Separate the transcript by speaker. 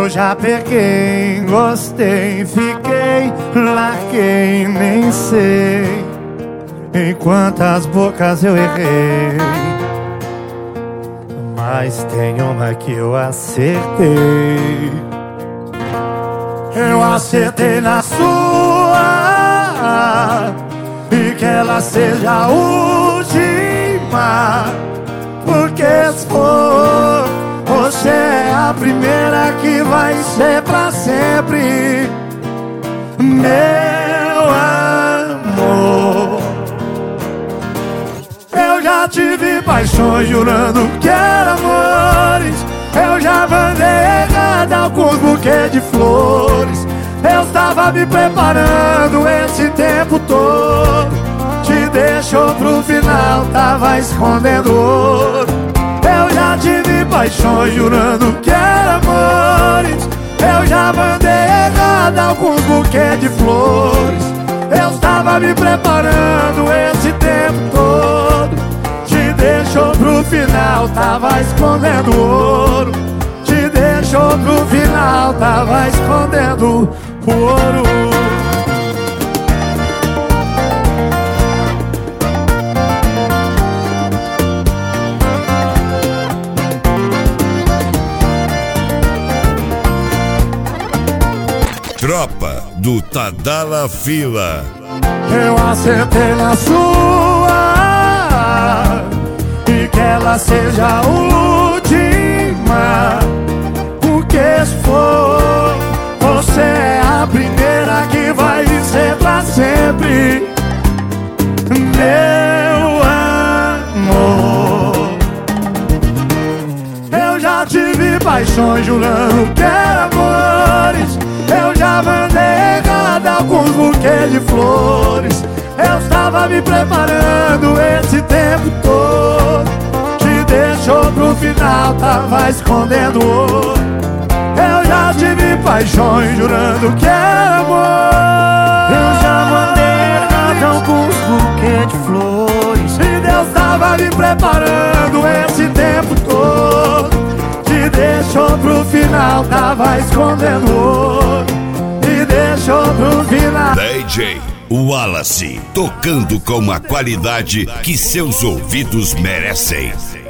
Speaker 1: Eu já peguei, gostei, fiquei, larguei, nem sei em quantas bocas eu errei, mas tem uma que eu acertei. Eu acertei na sua, e que ela seja a última, porque se for, você é a primeira que vai ser pra sempre, meu amor. Eu já tive paixões jurando que eram amores. Eu já mandei errada alguns buquês de flores. Eu estava me preparando esse tempo todo. Te deixou pro final, tava escondendo ouro. Eu já tive paixões jurando que eram amores. Eu já mandei errada alguns buquês de flores. Eu estava me preparando esse tempo todo. Te deixou pro final, tava escondendo ouro. Te deixou pro final, tava escondendo o ouro.
Speaker 2: Tropa do Tadala Fila.
Speaker 1: Eu acertei na sua, e que ela seja a última, porque se for, você é a primeira que vai ser pra sempre, meu amor. Eu já tive paixões jurando que eram amores. Eu já mandei errada alguns buquês de flores. Eu estava me preparando esse tempo todo. Te deixou pro final, tava escondendo ouro. Eu já tive paixões jurando que era amor.
Speaker 3: Eu já mandei errada alguns buquês de flores.
Speaker 1: E Deus tava me preparando esse tempo todo. Te deixou pro final, tava escondendo ouro. Te deixou pro final.
Speaker 2: DJ Wallace, tocando com a qualidade que seus ouvidos merecem.